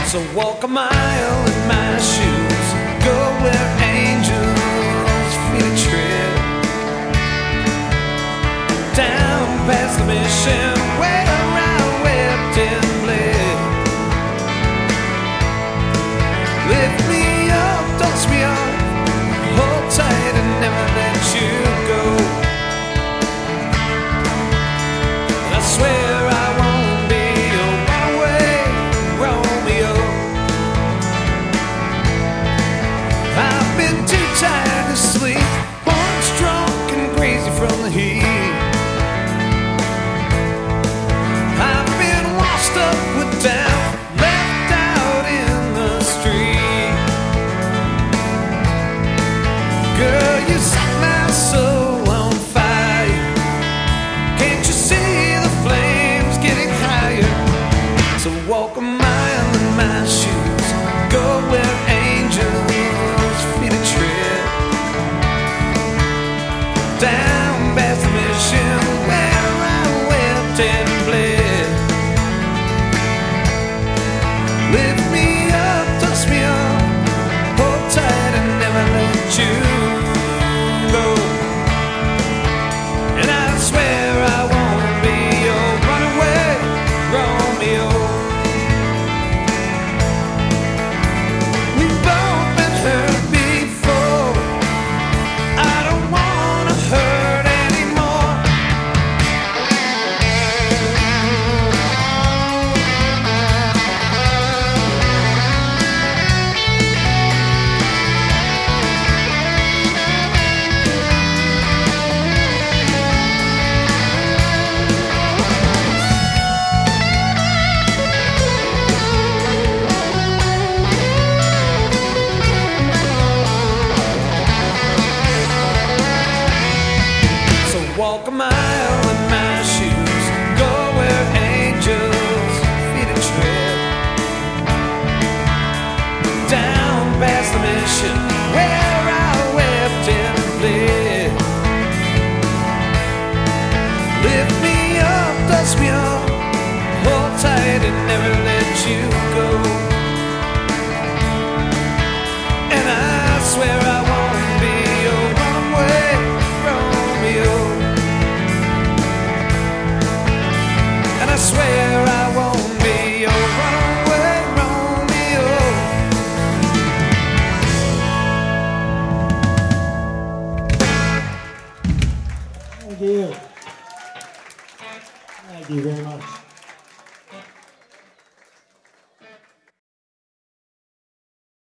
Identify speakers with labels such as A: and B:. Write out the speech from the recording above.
A: So walk a mile in my shoes, go where angels feel a tread, down past the mission where I wept and bled. Lift me up, dust me off, hold tight and never let you go. And I swear I won't be a runaway Romeo. I've been too tired to sleep, once drunk and crazy from the heat. I've been washed up with doubt, left out in the street. Girl, you set my soul on fire. Can't you see the flames getting higher? So walk a mile in my shoes, go where angels feet a tread, down past the mission where I wept and bled. Lift me up, dust me off, hold tight and never let you go. And I swear I won't be your runaway Romeo. We've both been hurt before, I don't wanna hurt anymore. So walk a mile in my shoes, go where angels feet a tread, down past the mission where I wept and bled. Lift me up, dust me off, hold tight and never let you go. And I swear I won't be your runaway Romeo. And I swear I won't be your runaway Romeo.
B: Thank you. Thank you very much.